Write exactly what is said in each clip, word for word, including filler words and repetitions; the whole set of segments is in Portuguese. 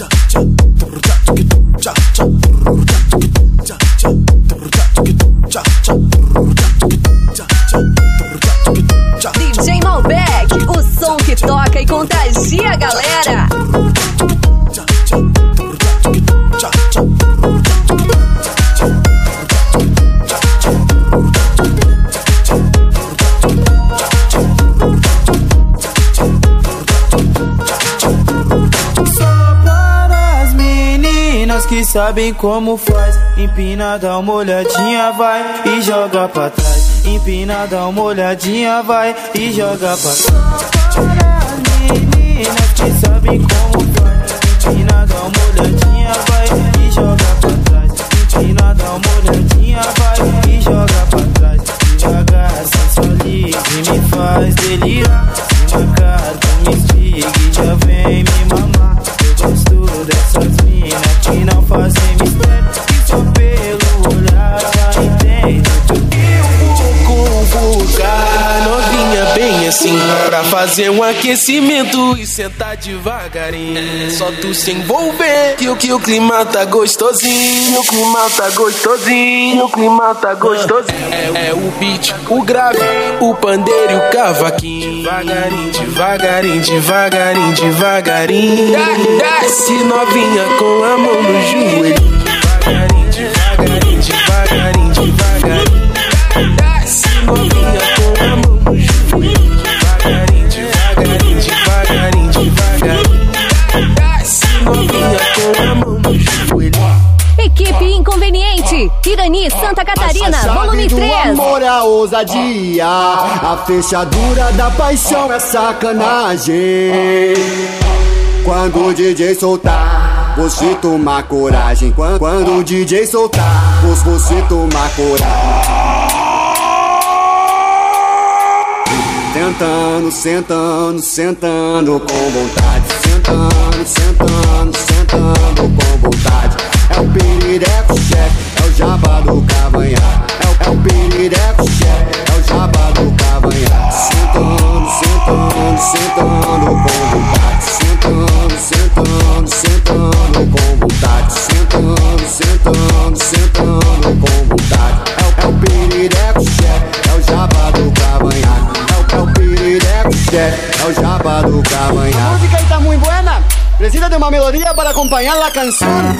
D J Malbec, o som que toca e contagia a galera. Que sabem como faz. Empina, dá uma olhadinha, vai e joga pra trás. Empina, dá uma olhadinha, vai e joga pra trás. As meninas que sabem como faz. Empina, dá uma olhadinha, vai e joga pra trás. Empina, dá uma olhadinha, vai e joga pra trás. Devagar, sensualiza e me faz delirar. Se marcar, me instiga e já vem me mamar. Eu gosto dessas minas que não fazem mistério, que só pelo olhar já entende tudo que eu vou convocar. Novinha bem assim, pra fazer um aquecimento e sentar devagarinho. É só tu se envolver que o que o clima tá gostosinho. O clima tá gostosinho, o clima tá gostosinho. É, é o beat, o grave, o pandeiro e o cavaquinho. Devagarinho, devagarinho, devagarinho, devagarinho. Desce novinha com a mão no joelho. Devagarinho, devagarinho, devagarinho, devagarinho. Desce novinha com a mão no joelho. Devagarinho, devagarinho, devagarinho, devagarinho. Desce novinha com a mão no joelho. Equipe Inconveniente, Irani, Santa Catarina, volume três. O amor, a ousadia, a fechadura da paixão é sacanagem. Quando o D J soltar, você tomar coragem. Quando, quando o D J soltar, você tomar coragem. Sentando, sentando, sentando com vontade. Sentando, sentando, sentando com vontade. É o Pirireco chefe, é o jabá do cavanhaque. É o, é o Pirireco chefe, é o jabá do cavanhaque. Sentando, sentando, sentando com vontade. Sentando, sentando, sentando com vontade. Sentando, sentando, sentando com vontade. É o, é o Pirireco chefe, é o jabá do cavanhaque. É o, é o Pirireco chefe, é o jabá do cavanhaque. A música está muito buena. Precisa de uma melodia para acompanhar a canção.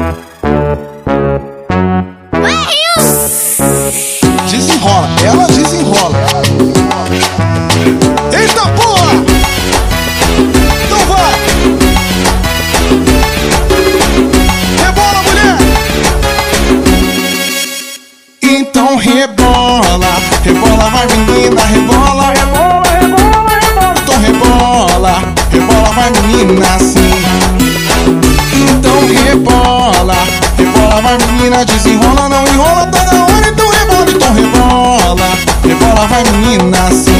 Desenrola, ela desenrola. Eita porra! Então vai! Rebola, mulher! Então rebola, rebola, vai menina, rebola, rebola, rebola, rebola. Então rebola, rebola, vai menina assim. Então rebola, rebola, vai menina, desenrola, não enrola, tá na hora, então rebola, então rebola, rebola, vai menina assim.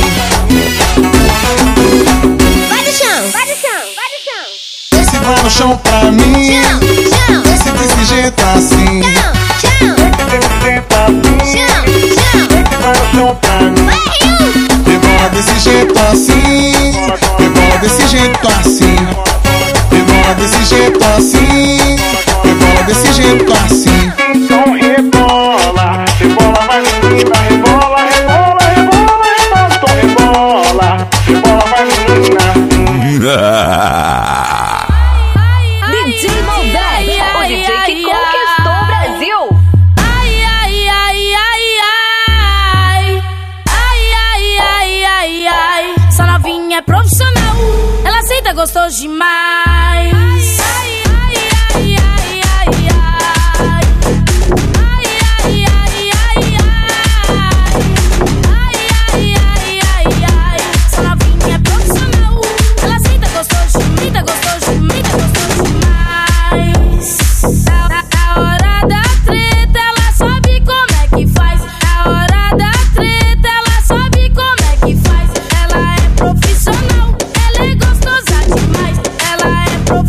Vai no chão, vai no chão, vai no chão. Desce, vai no chão pra mim. Chão, chão. Desce desse jeito assim. Chão, chão. Desce desse jeito assim. Chão, chão. Desce, vai no chão pra mim. Rebola desse jeito assim. Rebola desse jeito assim. Rebola desse jeito assim. Rebola desse jeito assim. Então rebola, rebola, vai menina, rebola, rebola, rebola, rebola. Então rebola, rebola, vai menina. D J Malbec, o D J que conquistou o Brasil. Ai, ai, ai, ai, ai. Ai, ai, ai, ai, ai. Essa novinha é profissional, ela aceita, gostoso demais. Ai, ai, ai, ai, ai, ai. Ai, ai, ai, ai, ai. Ai, ai, ai, ai, ai. Essa novinha é profissional, ela aceita, gostoso demais, gostoso demais, gostoso demais. Na, na hora da treta, ela sabe como é que faz. Na hora da treta, ela sabe como é que faz. Ela é profissional, ela é gostosa demais. Ela é profissional.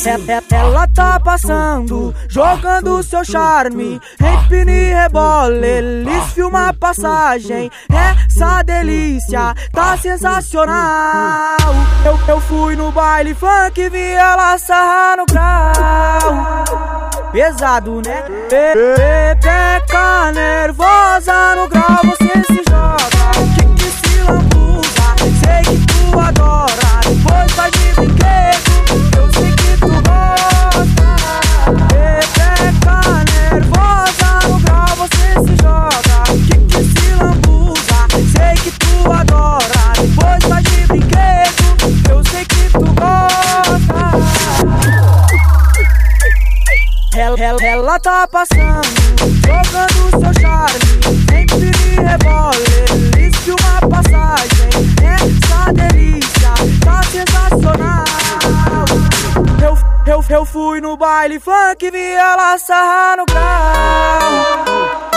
Ela tá passando, jogando seu charme, empina e rebola, eles filmam a passagem. Essa delícia tá sensacional. Eu, eu fui no baile funk, vi ela sarrar no grau. Pesado, né? Pepeca nervosa no grau, você se joga, que que se lambuza. Sei que tu adora, depois vai de brinquedo, eu sei que tu gosta. Pepeca nervosa no grau, você se joga, que que se lambuza. Sei que tu adora, depois vai de brinquedo, eu sei que tu gosta. Ela, ela, ela tá passando, jogando seu charme, sempre me rebola, eles filmam a passagem. Essa delícia tá sensacional. Eu, eu, eu fui no baile funk, vi ela sarrar no grau.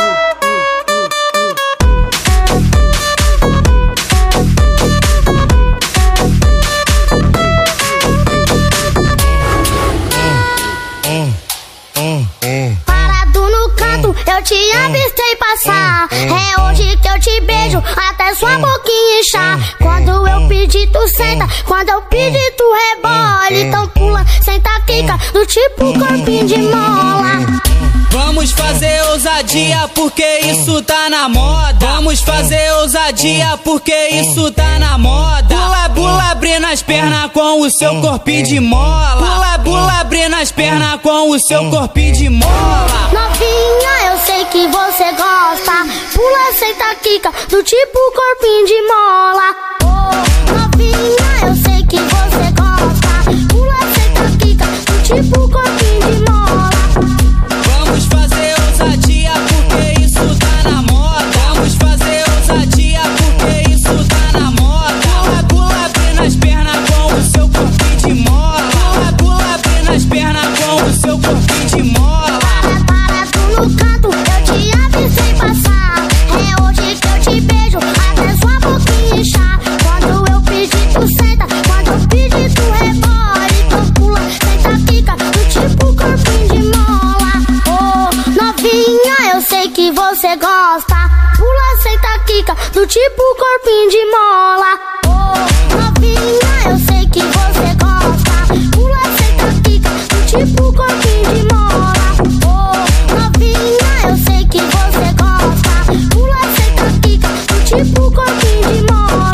Parado no canto, eu te avistei passar. É hoje que eu te beijo, até sua boquinha inchar. Quando eu pedir, tu senta. Quando eu pedir, tu rebola. Então pula, senta, quica, do tipo corpinho de mola. Vamos fazer ousadia porque isso tá na moda. Vamos fazer ousadia porque isso tá na moda. Pula, pula, abrindo as pernas com o seu corpinho de mola. Pula, pula, abrindo as pernas com o seu corpinho de mola. Novinha, eu sei que você gosta. Pula, senta, quica, do tipo corpinho de mola. Oh, novinha, eu sei que você gosta. Pula, senta, quica, do tipo corpinho de mola. Vamos fazer ousadia porque isso tá na moda. Vamos fazer ousadia porque isso tá na moda. Pula, pula, abrindo as pernas com o seu corpinho de mola. Pula, pula, abrindo as pernas com o seu corpinho de mola. Para, para, tu no canto, eu te avistei passar. É hoje que eu te beijo, até sua boquinha inchar. Quando eu pedir, tu senta. Quando eu pedir, tu rebola. Então pula, senta, quica, do tipo corpinho de mola. Novinha, eu sei que você gosta. Pula, senta, quica, do tipo corpinho de mola. Oh, novinha, eu sei que você gosta. Pula, senta, quica, do tipo corpinho de mola. Oh, novinha, eu sei que você gosta. Pula, senta, quica, do tipo corpinho de mola.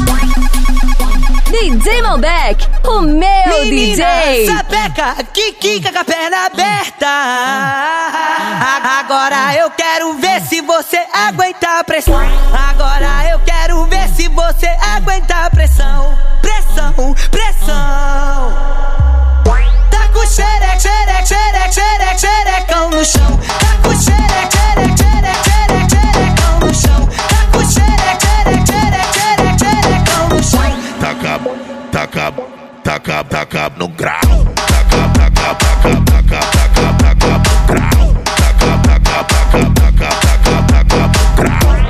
D J Malbec, o meu Menina, D J. sapeca, que quica com a perna aberta. Agora eu quero ver se você aguenta a pressão. Agora eu quero ver se você aguenta a pressão. Pressão, pressão. Tá com xereque, xereque, xereque, xereque, xerecão no chão. Tá com xereque, xereque, xereque, xereque, xerecão no chão. Tá com xereque, xereque, xereque, xereque, xerecão no chão. Taca, taca, taca, taca no grau. Taca, taca, taca, taca, taca, taca no grau. Taca, taca, taca, taca, taca, taca no grau.